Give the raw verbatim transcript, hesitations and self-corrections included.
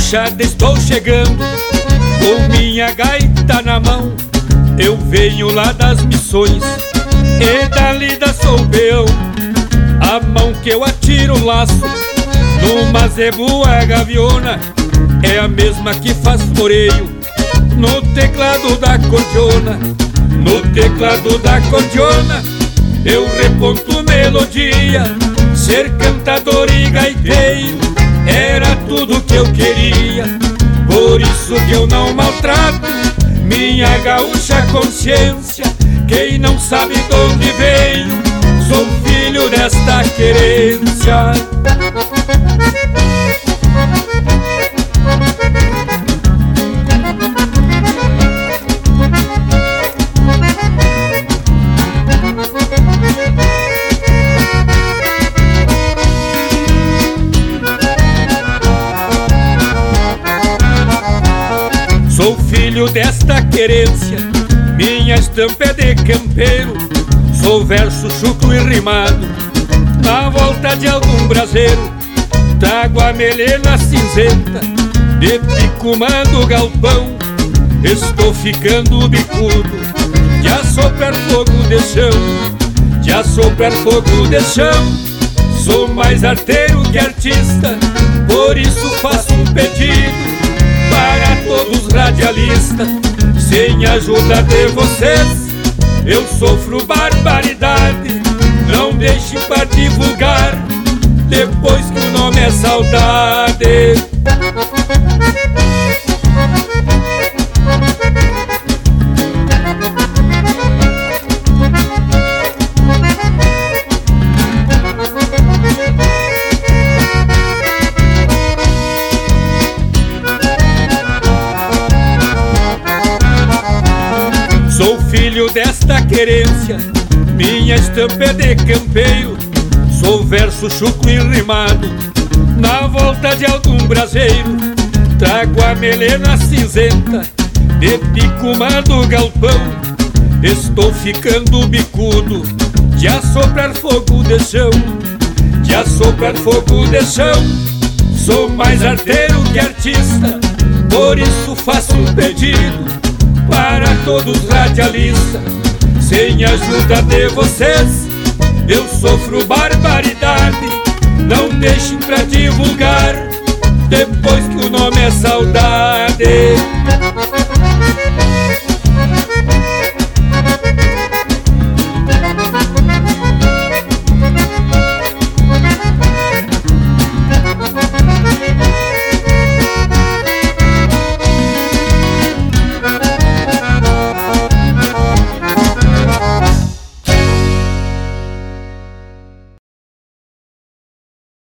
gauchada estou chegando, com minha gaita na mão. Eu venho lá das missões e da lida sou peão. A mão que eu atiro o laço numa zebua gaviona é a mesma que faz floreio no teclado da acordeona. No teclado da acordeona eu reponto melodia. Ser cantador e gaiteiro era tudo que eu queria. Por isso que eu não maltrato minha gaúcha consciência. Quem não sabe de onde veio, sou filho desta querência. Sou filho desta querência, minha estampa é de campeiro. Sou verso chucro e rimado na volta de algum braseiro. Trago a melena cinzenta de picumando o galpão. Estou ficando bicudo de assoprar fogo de chão, de assoprar fogo de chão. Sou mais arteiro que artista, por isso faço um pedido para todos os radialistas. Sem a ajuda de vocês eu sofro barbaridade. Não deixem para divulgar depois que o nome é saudade. Sou filho desta querência, minha estampa é de campeiro. Sou verso chucro e rimado na volta de algum braseiro. Trago a melena cinzenta de picumando o galpão. Estou ficando bicudo de assoprar fogo de chão, de assoprar fogo de chão. Sou mais arteiro que artista, por isso faço um pedido para todos os radialistas. Sem a ajuda de vocês eu sofro barbaridade. Não deixem pra divulgar depois que o nome é saudade.